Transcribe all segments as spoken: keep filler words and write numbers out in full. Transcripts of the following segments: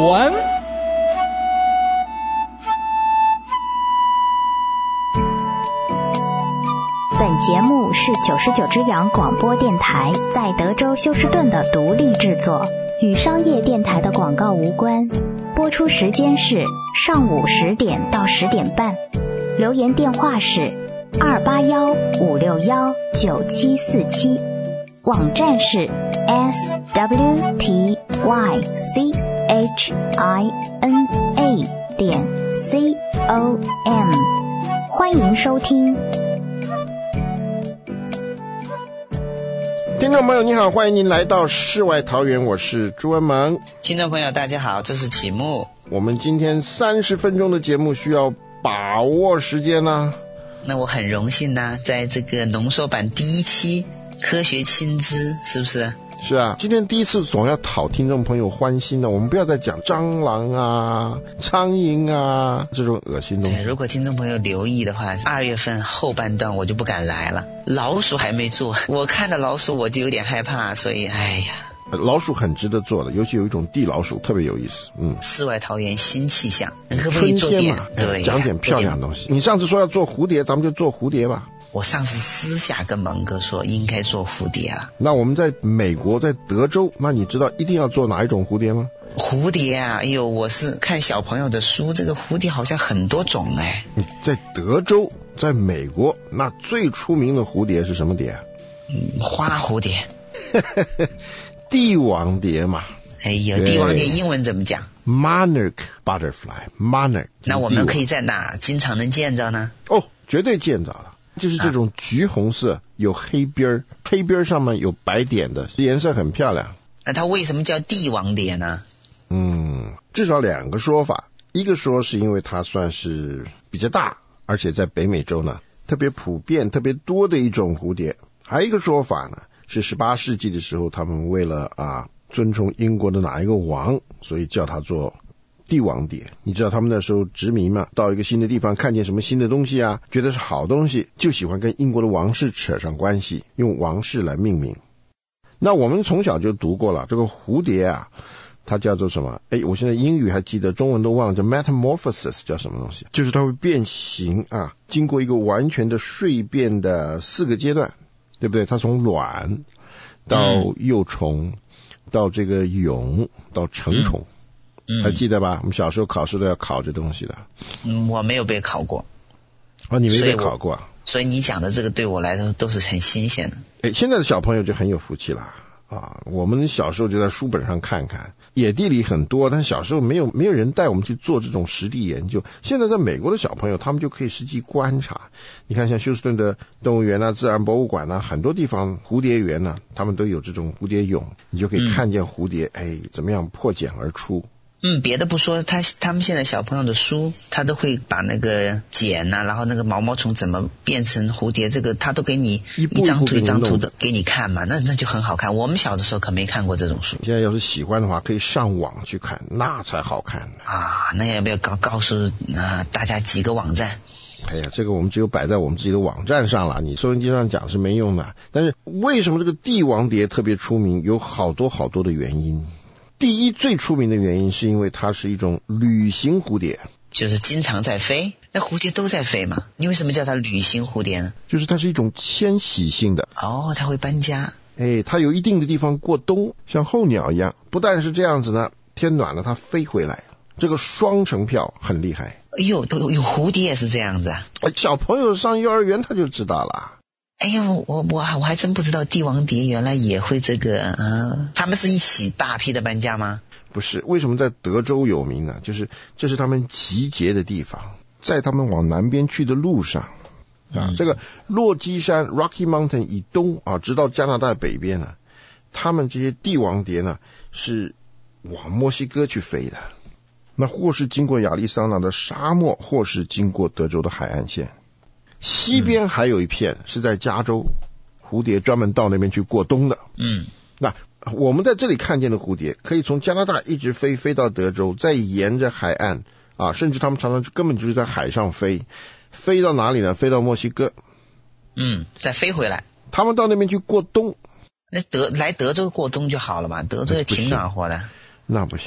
湾。 本节目是九十九只羊广播电台在德州休斯顿的独立制作，与商业电台的广告无关。播出时间是上午十点到十点半。留言电话是二八幺五六幺九七四七，网站是 s w t y c h i n a 点 c o m， 欢迎收听。 听众朋友你好，欢迎您来到世外桃源，我是朱文萌。 听众朋友大家好，这是启木。 我们今天三十分钟的节目需要把握时间啊。 那我很荣幸呢，在这个浓缩版第一期科学新知，是不是？ 是啊，今天第一次总要讨听众朋友欢心的，我们不要再讲蟑螂啊、苍蝇啊这种恶心东西。 对，如果听众朋友留意的话，二月份后半段我就不敢来了，老鼠还没做，我看到老鼠我就有点害怕，所以哎呀。 老鼠很值得做的，尤其有一种地老鼠特别有意思。嗯， 世外桃源新气象，可不可以做点？对， 讲点漂亮的东西。你上次说要做蝴蝶，咱们就做蝴蝶吧。 我上次私下跟蒙哥说应该做蝴蝶了。 那我们在美国，在德州，那你知道一定要做哪一种蝴蝶吗？ 蝴蝶啊，哎呦，我是看小朋友的书，这个蝴蝶好像很多种哎。 在德州，在美国，那最出名的蝴蝶是什么蝶？ 嗯，花蝴蝶。 帝王蝶嘛。 哎呦，帝王蝶英文怎么讲？ Monarch butterfly Monarch。 那我们可以在哪经常能见着呢？ 哦，绝对见着了，就是这种橘红色、啊、有黑边，黑边上面有白点的，颜色很漂亮。 那它为什么叫帝王蝶呢？ 嗯，至少两个说法。一个说是因为它算是比较大，而且在北美洲呢特别普遍特别多的一种蝴蝶。还有一个说法呢，是十八世纪的时候他们为了啊尊崇英国的哪一个王，所以叫它做帝王蝶。你知道他们那时候殖民嘛，到一个新的地方看见什么新的东西啊，觉得是好东西，就喜欢跟英国的王室扯上关系，用王室来命名。那我们从小就读过了，这个蝴蝶啊它叫做什么？哎，我现在英语还记得，中文都忘了，叫 metamorphosis， 叫什么东西？就是它会变形啊，经过一个完全的蜕变的四个阶段，对不对？它从卵到幼虫、嗯、到这个蛹到成虫、嗯嗯、还记得吧？我们小时候考试都要考这东西的。 嗯，我没有被考过。 哦，你没被考过啊？ 所以你讲的这个对我来说都是很新鲜的。 哎，现在的小朋友就很有福气了啊！我们小时候就在书本上看看，野地里很多，但小时候没有没有人带我们去做这种实地研究。现在在美国的小朋友，他们就可以实际观察。你看，像休斯顿的动物园啊、自然博物馆啊，很多地方蝴蝶园呢、啊，他们都有这种蝴蝶蛹，你就可以看见蝴蝶，嗯、哎，怎么样破茧而出。 嗯，别的不说，他他们现在小朋友的书，他都会把那个茧呐、啊，然后那个毛毛虫怎么变成蝴蝶，这个他都给你一张图一张图的给你看嘛，那那就很好看。我们小的时候可没看过这种书。 现在要是喜欢的话，可以上网去看，那才好看啊！那要不要告告诉啊大家几个网站？ 哎呀，这个我们只有摆在我们自己的网站上了，你收音机上讲是没用的。但是为什么这个帝王蝶特别出名？有好多好多的原因。第一，最出名的原因是因为它是一种旅行蝴蝶， 就是经常在飞。那蝴蝶都在飞嘛，你为什么叫它旅行蝴蝶呢？ 就是它是一种迁徙性的。 哦，它会搬家。 哎，它有一定的地方过冬，像候鸟一样。不但是这样子呢，天暖了它飞回来，这个双成票很厉害。 哎呦，有有蝴蝶也是这样子啊！ 小朋友上幼儿园他就知道了。 哎呀，我我我还真不知道帝王蝶原来也会这个，嗯，他们是一起大批的搬家吗？ 不是，为什么在德州有名呢？就是这是他们集结的地方，在他们往南边去的路上啊，嗯、这个落基山 Rocky Mountain 以东啊，直到加拿大北边呢，他们这些帝王蝶呢是往墨西哥去飞的，那或是经过亚利桑那的沙漠，或是经过德州的海岸线。西边还有一片是在加州，蝴蝶专门到那边去过冬的。嗯，那我们在这里看见的蝴蝶，可以从加拿大一直飞飞到德州，再沿着海岸啊，甚至他们常常根本就是在海上飞，飞到哪里呢？飞到墨西哥。 嗯，再飞回来。 他们到那边去过冬。 那德来德州过冬就好了嘛，德州也挺暖和的。 那不行啊，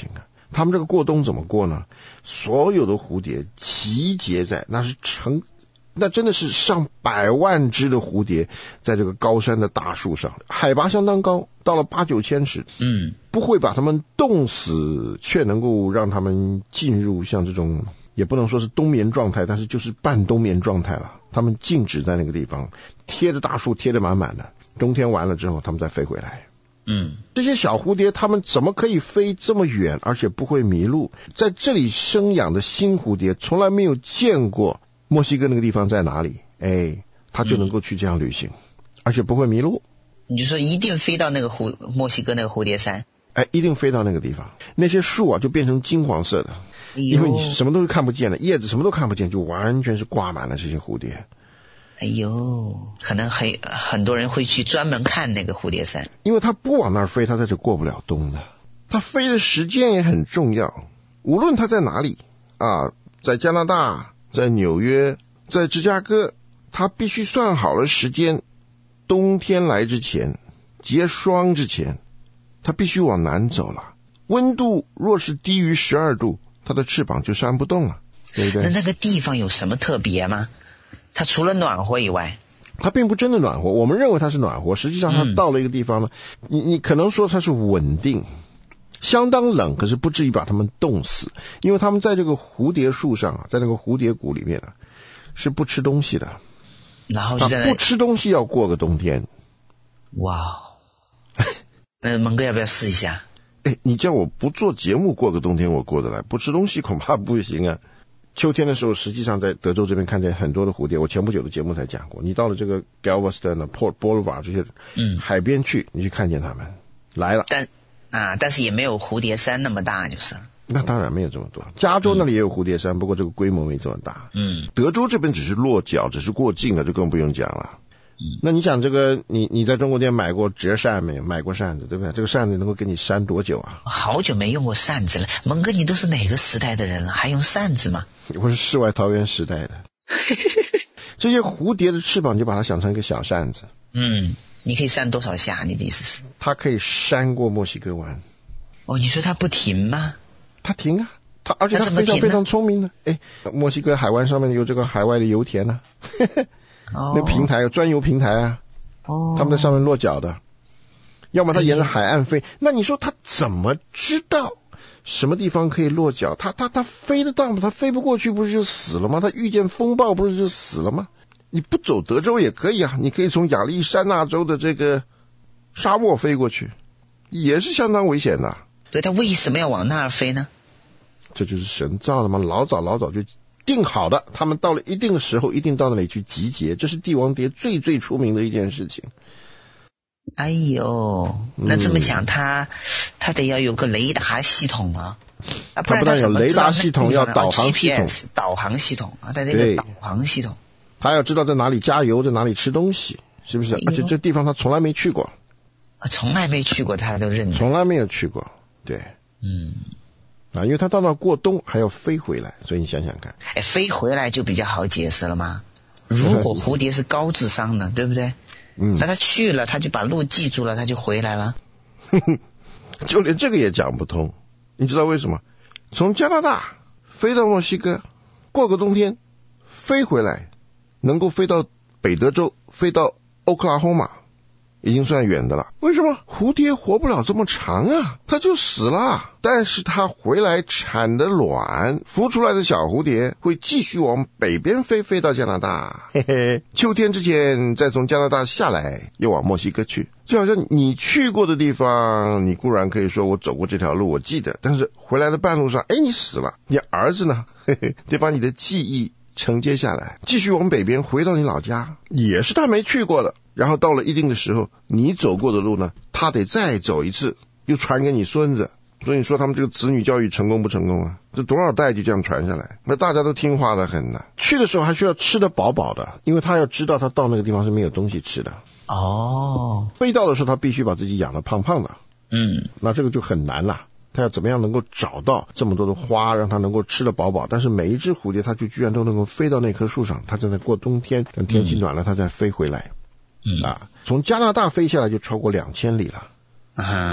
他们这个过冬怎么过呢？所有的蝴蝶集结在，那是成，那真的是上百万只的蝴蝶在这个高山的大树上，海拔相当高，到了八九千尺， 嗯， 不会把它们冻死，却能够让他们进入像这种，也不能说是冬眠状态，但是就是半冬眠状态了。他们静止在那个地方，贴着大树贴得满满的，冬天完了之后他们再飞回来。 嗯， 这些小蝴蝶它们怎么可以飞这么远，而且不会迷路？在这里生养的新蝴蝶从来没有见过墨西哥那个地方在哪里，哎，它就能够去这样旅行，嗯，而且不会迷路。 你就说一定飞到那个蝴墨西哥那个蝴蝶山， 哎，一定飞到那个地方，那些树啊就变成金黄色的， 哎， 因为你什么都看不见了，叶子什么都看不见，就完全是挂满了这些蝴蝶。 哎呦，可能很很多人会去专门看那个蝴蝶山， 因为它不往那儿飞，它在这过不了冬的。它飞的时间也很重要，无论它在哪里啊，在加拿大，在纽约，在芝加哥，它必须算好了时间，冬天来之前，结霜之前，它必须往南走了。温度若是低于十二度，它的翅膀就扇不动了，对不对？ 那那个地方有什么特别吗？它除了暖和以外， 它并不真的暖和，我们认为它是暖和，实际上它到了一个地方呢，嗯、你你可能说它是稳定，相当冷，可是不至于把它们冻死，因为它们在这个蝴蝶树上啊，在那个蝴蝶谷里面啊，是不吃东西的， 然后就在那不吃东西要过个冬天。 哇，那蒙哥要不要试一下？ 哎，你叫我不做节目过个冬天，我过得来，不吃东西恐怕不行啊。秋天的时候，实际上在德州这边看见很多的蝴蝶，我前不久的节目才讲过。你到了这个 Galveston、Port Boulevard 这些嗯海边去，你去看见它们来了。 但啊，但是也没有蝴蝶山那么大，就是。 那当然没有这么多。加州那里也有蝴蝶山，嗯、不过这个规模没这么大。 嗯， 德州这边只是落脚，只是过境了，就更不用讲了。 嗯， 那你想这个，你你在中国店买过折扇没有？买过扇子对不对？这个扇子能够给你扇多久啊？ 好久没用过扇子了，蒙哥，你都是哪个时代的人了，还用扇子吗？ 我是世外桃源时代的。这些蝴蝶的翅膀，就把它想成一个小扇子。 嗯，你可以扇多少下？你的意思是？ 它可以扇过墨西哥湾。 哦，你说它不停吗？ 它停啊，它而且它非常非常聪明的。哎，墨西哥海湾上面有这个海外的油田呢、啊。 哦， 那平台有专油平台啊， 哦， 他们在上面落脚的，要么他沿着海岸飞，哎、那你说他怎么知道什么地方可以落脚？他他他飞得到吗？他飞不过去不是就死了吗？他遇见风暴不是就死了吗？你不走德州也可以啊，你可以从亚利桑那州的这个沙漠飞过去，也是相当危险的。 对，他为什么要往那儿飞呢？ 这就是神造的嘛，老早老早就定好的，他们到了一定的时候一定到那里去集结，这是帝王蝶最最出名的一件事情。 哎呦，那这么讲，他他得要有个雷达系统啊，啊，不然他怎么知道？ 雷达系统要导航系统， G P S 导航系统啊，他得有导航系统， 他要知道在哪里加油，在哪里吃东西，是不是？而且这地方他从来没去过， 从来没去过，他都认得， 从来没有去过，对， 嗯。 啊，因为他到那过冬还要飞回来，所以你想想看， 哎，飞回来就比较好解释了吗？如果蝴蝶是高智商的，对不对？ 嗯， 那他去了，他就把路记住了，他就回来了。 就连这个也讲不通，你知道为什么？从加拿大飞到墨西哥，过个冬天，飞回来，能够飞到北德州，飞到欧克拉荷马，已经算远的了。为什么？蝴蝶活不了这么长啊，它就死了。但是它回来产的卵，孵出来的小蝴蝶会继续往北边飞，飞到加拿大。嘿嘿，秋天之前再从加拿大下来，又往墨西哥去。就好像你去过的地方，你固然可以说我走过这条路，我记得，但是回来的半路上，哎，你死了，你儿子呢？嘿嘿，得把你的记忆承接下来，继续往北边回到你老家，也是他没去过的。然后到了一定的时候，你走过的路呢，他得再走一次，又传给你孙子。所以你说他们这个子女教育成功不成功啊？这多少代就这样传下来，那大家都听话的很呢。去的时候还需要吃得饱饱的，因为他要知道他到那个地方是没有东西吃的。 哦， 飞到的时候他必须把自己养得胖胖的。 嗯， 那这个就很难了。他要怎么样能够找到这么多的花，让他能够吃得饱饱？但是每一只蝴蝶，它就居然都能够飞到那棵树上，它正在过冬天，等天气暖了，它再飞回来。 嗯啊，从加拿大飞下来就超过两千里了。 啊，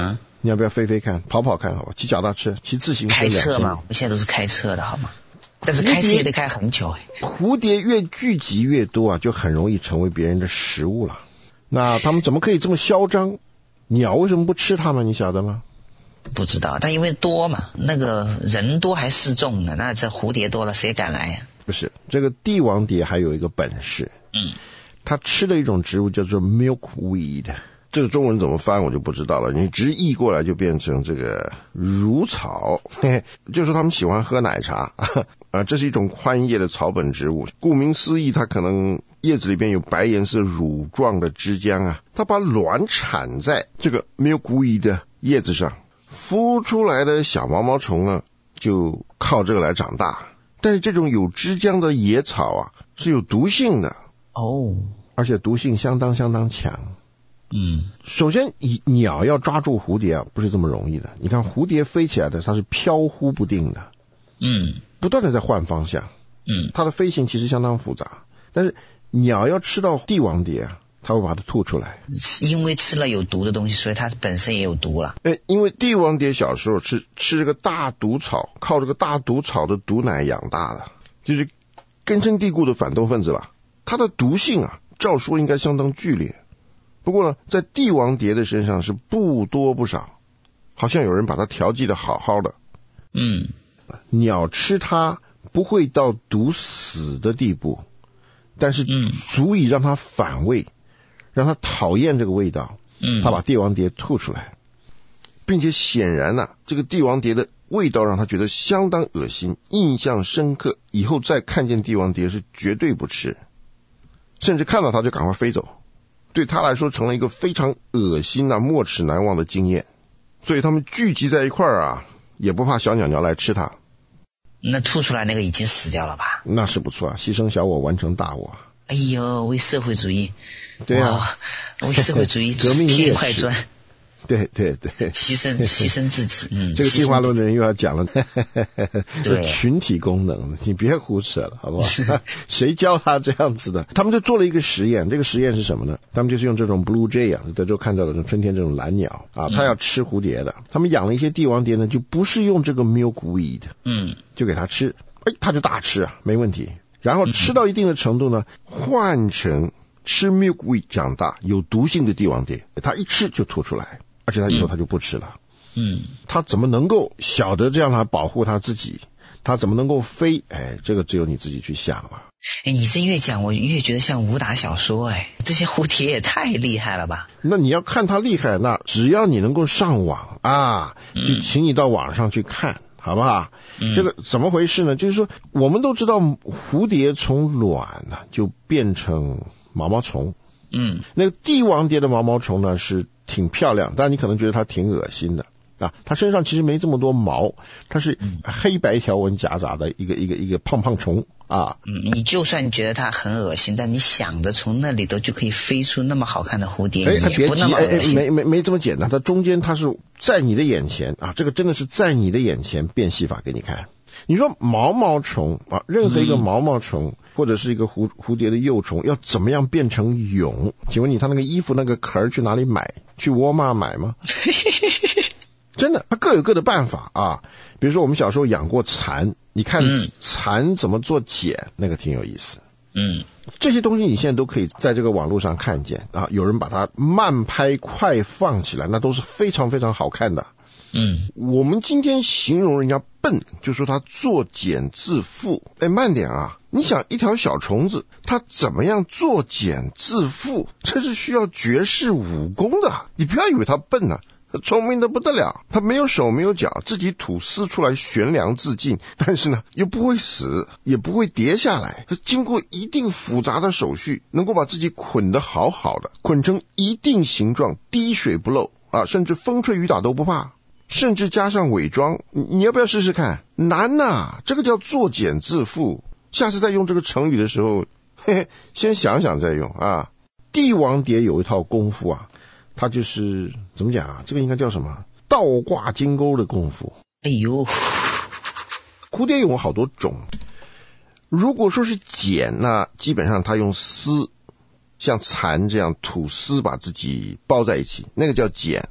你要不要飞飞看，跑跑看好吧？骑脚踏车，骑自行车， 开车嘛，我们现在都是开车的好吗？但是开车也得开很久。 蝴蝶越聚集越多啊，就很容易成为别人的食物了。那他们怎么可以这么嚣张？鸟为什么不吃它们？你晓得吗？ 不知道，但因为多嘛，那个人多还示众呢，那这蝴蝶多了谁敢来呀、啊？ 不是，这个帝王蝶还有一个本事， 嗯， 它吃的一种植物叫做 milkweed， 这个中文怎么翻我就不知道了，你直译过来就变成这个乳草，嘿嘿，就是说他们喜欢喝奶茶啊，这是一种宽叶的草本植物，顾名思义，它可能叶子里边有白颜色乳状的汁浆啊，它把卵产在这个 milkweed 的叶子上，孵出来的小毛毛虫呢，就靠这个来长大。但是这种有汁浆的野草啊，是有毒性的哦， 而且毒性相当相当强。 嗯， 首先，鸟要抓住蝴蝶啊，不是这么容易的。你看蝴蝶飞起来的，它是飘忽不定的， 嗯， 不断的在换方向， 嗯， 它的飞行其实相当复杂。但是鸟要吃到帝王蝶啊，它会把它吐出来， 因为吃了有毒的东西，所以它本身也有毒了。 哎，因为帝王蝶小时候吃吃这个大毒草，靠这个大毒草的毒奶养大的，就是根深蒂固的反动分子了。它的毒性啊，照说应该相当剧烈。不过呢，在帝王蝶的身上是不多不少，好像有人把它调剂的好好的。 嗯， 鸟吃它不会到毒死的地步，但是足以让它反胃，让它讨厌这个味道。 嗯， 它把帝王蝶吐出来，并且显然啊，这个帝王蝶的味道让他觉得相当恶心，印象深刻，以后再看见帝王蝶是绝对不吃，甚至看到它就赶快飞走。对他来说成了一个非常恶心啊、没齿难忘的经验，所以他们聚集在一块儿啊，也不怕小鸟鸟来吃它。 那吐出来那个已经死掉了吧？ 那是不错啊，牺牲小我完成大我。 哎呦，为社会主义， 对啊， 为社会主义革命添块砖。 对对对， 牺牲牺牲自己，嗯， 这个进化论的人又要讲了， 对， 群体功能，你别胡扯了，好不好？谁教他这样子的？他们就做了一个实验，这个实验是什么呢？他们就是用这种 blue jay 啊，德州看到的春天这种蓝鸟啊，它要吃蝴蝶的，他们养了一些帝王蝶呢，就不是用这个 milkweed， 嗯， 就给它吃，哎，它就大吃啊，没问题。然后吃到一定的程度呢，换成吃 milkweed 长大有毒性的帝王蝶，它一吃就吐出来。而且他以后他就不吃了。 嗯， 他怎么能够晓得这样来保护他自己？他怎么能够飞？哎，这个只有你自己去想了。 哎，你这越讲我越觉得像武打小说，哎，这些蝴蝶也太厉害了吧？ 那你要看他厉害，那只要你能够上网啊，就请你到网上去看，嗯、好不好？嗯、这个怎么回事呢？就是说，我们都知道蝴蝶从卵呢、啊、就变成毛毛虫。 嗯， 那个帝王蝶的毛毛虫呢是挺漂亮，但你可能觉得它挺恶心的啊。它身上其实没这么多毛，它是黑白条纹夹杂的一个一个一个胖胖虫啊。 嗯，你就算觉得它很恶心，但你想着从那里头就可以飞出那么好看的蝴蝶， 哎， 也不那么恶心。 哎，没没没这么简单，它中间它是在你的眼前啊，这个真的是在你的眼前变戏法给你看。你说毛毛虫啊，任何一个毛毛虫、嗯、或者是一个蝴蝴蝶的幼虫要怎么样变成蛹？请问你他那个衣服那个壳去哪里买？去沃尔玛买吗？真的，它各有各的办法啊。比如说我们小时候养过蚕，你看蚕怎么做茧，那个挺有意思。 嗯， 这些东西你现在都可以在这个网络上看见啊，有人把它慢拍快放起来，那都是非常非常好看的。 嗯， 我们今天形容人家笨，就说他作茧自缚。哎，慢点啊！你想一条小虫子，它怎么样作茧自缚？这是需要绝世武功的。你不要以为它笨啊，它聪明的不得了。它没有手没有脚，自己吐丝出来悬梁自尽，但是呢，又不会死，也不会跌下来。经过一定复杂的手续，能够把自己捆得好好的，捆成一定形状，滴水不漏啊，甚至风吹雨打都不怕。甚至加上伪装，你要不要试试看？难呐、啊，这个叫作茧自缚。下次再用这个成语的时候，嘿嘿，先想想再用啊。帝王蝶有一套功夫啊，它就是怎么讲啊？这个应该叫什么？倒挂金钩的功夫。 哎呦， 蝴蝶有好多种。如果说是茧，那基本上它用丝，像蚕这样吐丝把自己包在一起，那个叫茧。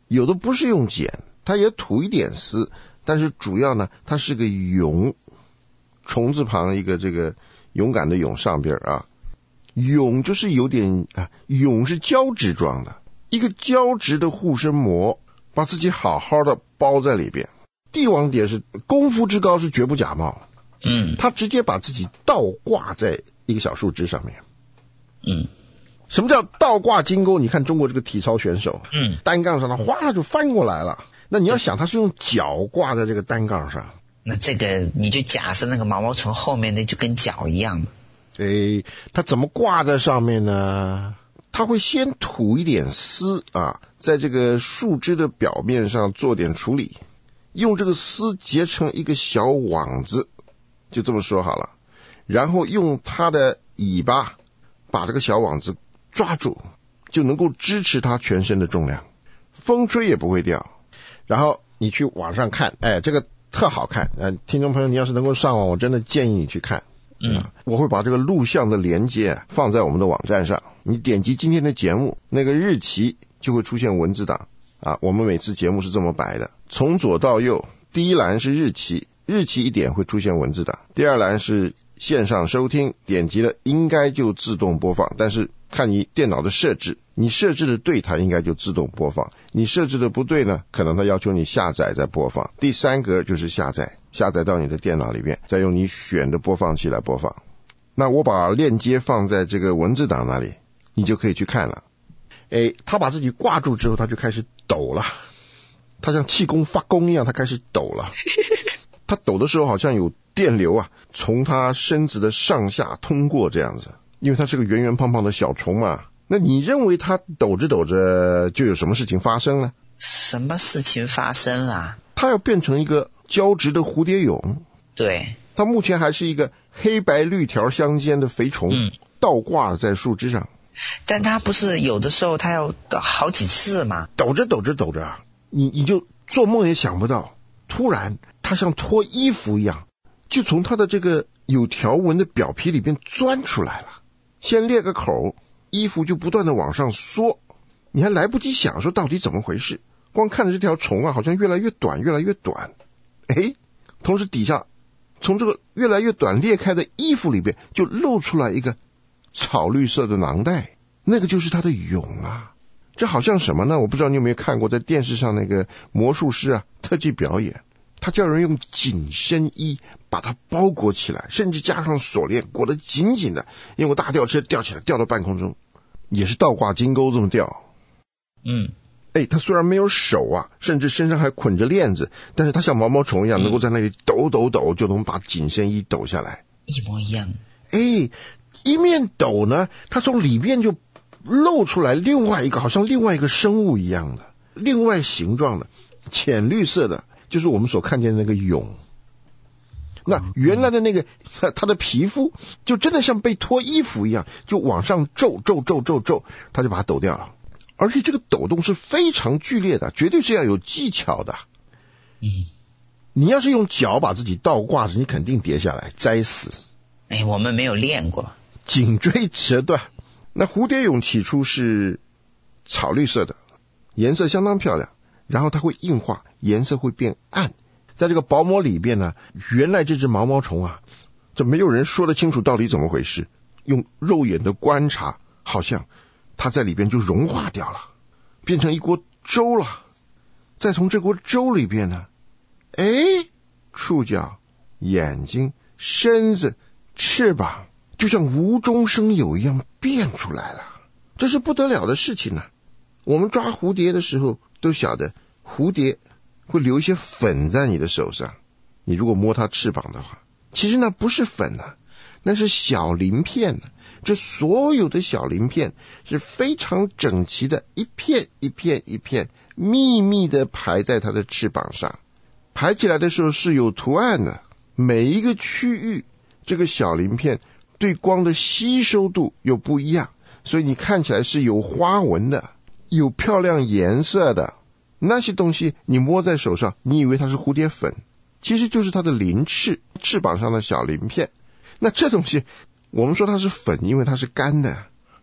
有的不是用剪，它也吐一点丝，但是主要呢，它是个蛹，虫字旁一个这个勇敢的勇上边啊，蛹就是有点啊，蛹是胶质状的，一个胶质的护身膜，把自己好好的包在里边。帝王蝶是功夫之高，是绝不假冒。 嗯， 他直接把自己倒挂在一个小树枝上面。 嗯， 什么叫倒挂金钩？你看中国这个体操选手， 嗯， 单杠上他哗就翻过来了。那你要想，他是用脚挂在这个单杠上。 那这个你就假设那个毛毛虫后面的就跟脚一样。 诶，他怎么挂在上面呢？他会先吐一点丝啊，在这个树枝的表面上做点处理，用这个丝结成一个小网子，就这么说好了。然后用它的尾巴把这个小网子抓住，就能够支持它全身的重量，风吹也不会掉。然后你去网上看，哎，这个特好看。呃，听众朋友，你要是能够上网，我真的建议你去看。 嗯， 我会把这个录像的连接放在我们的网站上，你点击今天的节目，那个日期就会出现文字档啊。我们每次节目是这么摆的，从左到右，第一栏是日期，日期一点会出现文字档，第二栏是线上收听，点击了应该就自动播放，但是看你电脑的设置，你设置的对它应该就自动播放，你设置的不对呢，可能它要求你下载再播放。第三格就是下载，下载到你的电脑里面，再用你选的播放器来播放。那我把链接放在这个文字档那里，你就可以去看了。诶，他把自己挂住之后，他就开始抖了，他像气功发功一样，他开始抖了。他抖的时候好像有电流啊，从他身子的上下通过这样子，因为他是个圆圆胖胖的小虫嘛。那你认为他抖着抖着就有什么事情发生呢？ 什么事情发生啦？ 他要变成一个胶质的蝴蝶蛹。 对， 他目前还是一个黑白绿条相间的肥虫， 嗯， 倒挂在树枝上。 但他不是有的时候他要好几次嘛？ 抖着抖着抖着，你你就做梦也想不到，突然他像脱衣服一样，就从他的这个有条纹的表皮里边钻出来了。先裂个口，衣服就不断的往上缩，你还来不及想说到底怎么回事，光看着这条虫啊，好像越来越短越来越短。诶，同时底下从这个越来越短裂开的衣服里边就露出来一个草绿色的囊袋，那个就是它的蛹啊。这好像什么呢？我不知道你有没有看过在电视上那个魔术师啊特技表演，他叫人用紧身衣把它包裹起来，甚至加上锁链裹得紧紧的，用个大吊车吊起来，吊到半空中，也是倒挂金钩这么吊。 嗯， 哎，他虽然没有手啊，甚至身上还捆着链子，但是他像毛毛虫一样，能够在那里抖抖抖，就能把紧身衣抖下来， 一模一样。 哎，一面抖呢，他从里面就露出来另外一个好像另外一个生物一样的，另外形状的，浅绿色的，就是我们所看见的那个蛹。那原来的那个他他的皮肤就真的像被脱衣服一样，就往上皱皱皱皱皱，他就把它抖掉了。而且这个抖动是非常剧烈的，绝对是要有技巧的。 嗯， 你要是用脚把自己倒挂着，你肯定跌下来栽死。 哎，我们没有练过。 颈椎折断。那蝴蝶蛹起初是草绿色的，颜色相当漂亮，然后它会硬化，颜色会变暗。在这个薄膜里边呢，原来这只毛毛虫啊，这没有人说得清楚到底怎么回事，用肉眼的观察，好像它在里边就融化掉了，变成一锅粥了。再从这锅粥里边呢，哎，触角、眼睛、身子、翅膀就像无中生有一样变出来了，这是不得了的事情啊。我们抓蝴蝶的时候都晓得，蝴蝶会留一些粉在你的手上，你如果摸它翅膀的话，其实那不是粉啊，那是小鳞片啊。这所有的小鳞片是非常整齐的，一片一片一片密密的排在它的翅膀上，排起来的时候是有图案的，每一个区域这个小鳞片对光的吸收度又不一样，所以你看起来是有花纹的，有漂亮颜色的。那些东西你摸在手上，你以为它是蝴蝶粉，其实就是它的鳞翅，翅膀上的小鳞片。那这东西我们说它是粉，因为它是干的，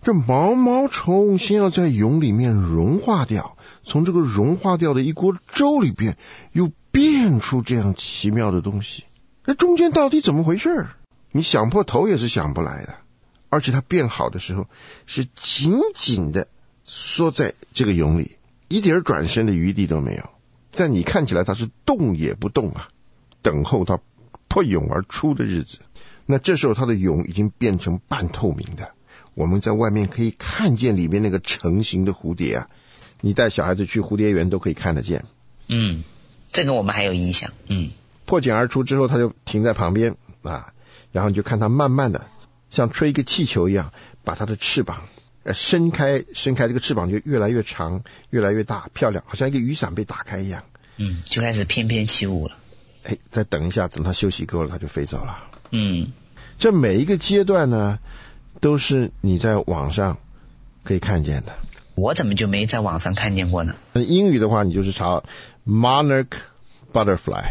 这毛毛虫先要在蛹里面融化掉，从这个融化掉的一锅粥里边又变出这样奇妙的东西，这中间到底怎么回事？你想破头也是想不来的。而且它变好的时候是紧紧的缩在这个蛹里，一点转身的余地都没有，在你看起来它是动也不动啊，等候它破蛹而出的日子。那这时候它的蛹已经变成半透明的，我们在外面可以看见里面那个成型的蝴蝶啊，你带小孩子去蝴蝶园都可以看得见。 嗯，这个我们还有印象。嗯， 破茧而出之后，它就停在旁边啊，然后你就看它慢慢的像吹一个气球一样，把它的翅膀呃伸开，伸开，这个翅膀就越来越长，越来越大，漂亮，好像一个雨伞被打开一样。 嗯，就开始翩翩起舞了。 哎，再等一下，等它休息够了，它就飞走了。 嗯， 这每一个阶段呢，都是你在网上可以看见的。 我怎么就没在网上看见过呢？ 英语的话，你就是查 Monarch Butterfly，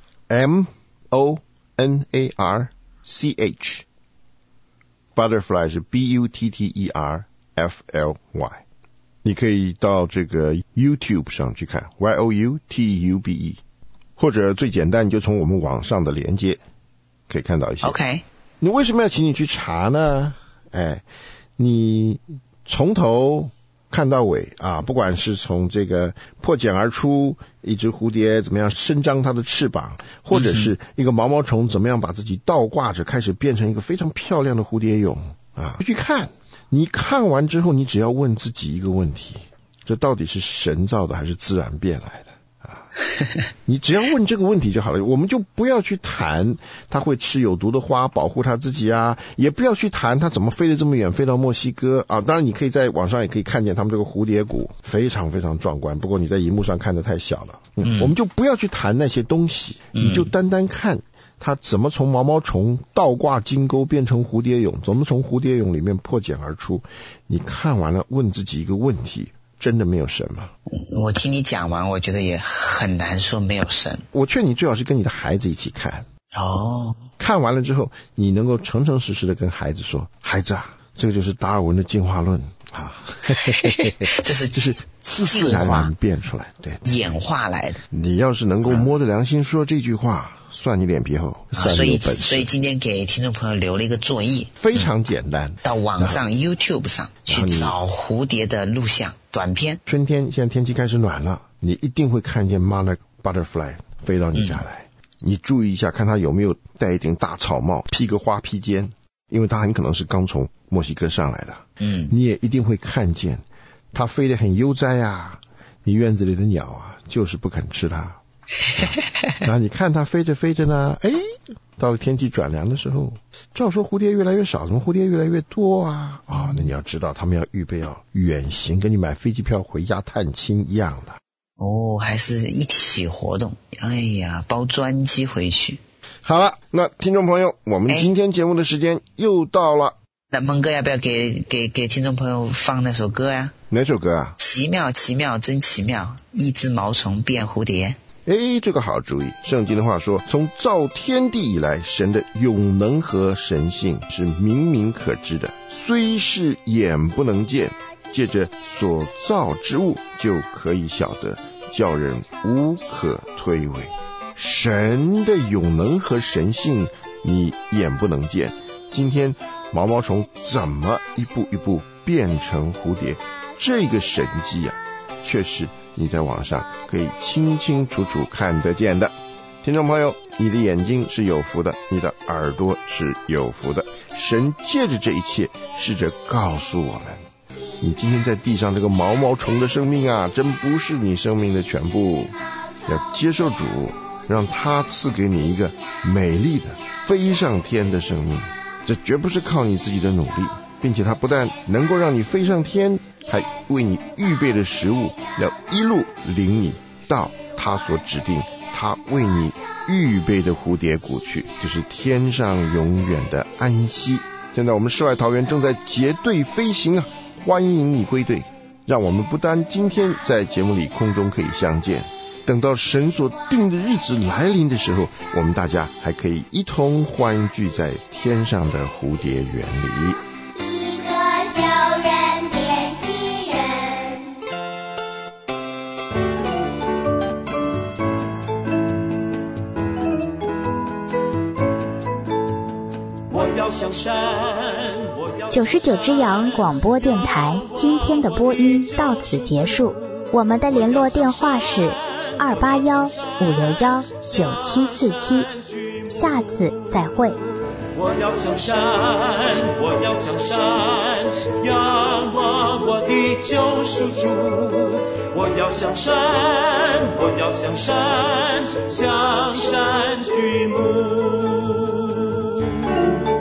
M O N A R C H， Butterfly 是 B U T T E R F L Y。 你可以到这个 YouTube 上去看 Y O U T U B E， 或者最简单你就从我们网上的连接可以看到一些。 OK， 你为什么要请你去查呢？哎，你从头看到尾啊，不管是从这个破茧而出一只蝴蝶怎么样伸张它的翅膀，或者是一个毛毛虫怎么样把自己倒挂着开始变成一个非常漂亮的蝴蝶蛹啊，去看。你看完之后，你只要问自己一个问题，这到底是神造的还是自然变来的啊？你只要问这个问题就好了。我们就不要去谈他会吃有毒的花保护他自己啊，也不要去谈他怎么飞得这么远，飞到墨西哥啊。当然你可以在网上也可以看见他们这个蝴蝶谷非常非常壮观，不过你在荧幕上看得太小了。嗯，我们就不要去谈那些东西，你就单单看它怎么从毛毛虫倒挂金钩变成蝴蝶蛹，怎么从蝴蝶蛹里面破茧而出。你看完了问自己一个问题，真的没有神吗？ 我听你讲完，我觉得也很难说没有神。 我劝你最好是跟你的孩子一起看。 哦， 看完了之后，你能够诚诚实实的跟孩子说，孩子啊，这个就是达尔文的进化论啊， 这是就是自自然然变出来，对， 演化来的。 你要是能够摸着良心说这句话，算你脸皮厚， 啊、所以所以今天给听众朋友留了一个作业， 非常简单， 嗯、到网上 YouTube 上去找蝴蝶的录像短片。 春天现在天气开始暖了，你一定会看见 Monarch Butterfly 飞到你家来、嗯、你注意一下，看它有没有戴一顶大草帽，披个花披肩，因为它很可能是刚从墨西哥上来的。 嗯， 你也一定会看见它飞得很悠哉啊，你院子里的鸟啊就是不肯吃它。然后你看它飞着飞着呢，哎，到了天气转凉的时候，照说蝴蝶越来越少，怎么蝴蝶越来越多啊？啊、哦，那你要知道，他们要预备要远行，跟你买飞机票回家探亲一样的。 哦，还是一起活动。哎呀，包专机回去。 好了，那听众朋友，我们今天节目的时间又到了。 那孟哥要不要给给给听众朋友放那首歌呀？ 哪首歌啊？ 奇妙奇妙真奇妙，一只毛虫变蝴蝶。 哎，这个好主意。圣经的话说，从造天地以来，神的永能和神性是明明可知的，虽是眼不能见，借着所造之物就可以晓得，叫人无可推诿。神的永能和神性你眼不能见，今天毛毛虫怎么一步一步变成蝴蝶，这个神迹啊，确实你在网上可以清清楚楚看得见的。听众朋友，你的眼睛是有福的，你的耳朵是有福的。神借着这一切试着告诉我们，你今天在地上这个毛毛虫的生命啊，真不是你生命的全部。要接受主，让他赐给你一个美丽的飞上天的生命。这绝不是靠你自己的努力，并且他不但能够让你飞上天，还为你预备的食物，要一路领你到他所指定他为你预备的蝴蝶谷去，就是天上永远的安息。现在我们世外桃源正在结队飞行啊，欢迎你归队，让我们不单今天在节目里空中可以相见，等到神所定的日子来临的时候，我们大家还可以一同欢聚在天上的蝴蝶园里。 一个叫人向山， 九十九只羊广播电台今天的播音到此结束，我们的联络电话是二八幺五六幺九七四七，下次再会。 我要向山，我要向山，仰望我的救赎主。我要向山，我要向山，向山举目。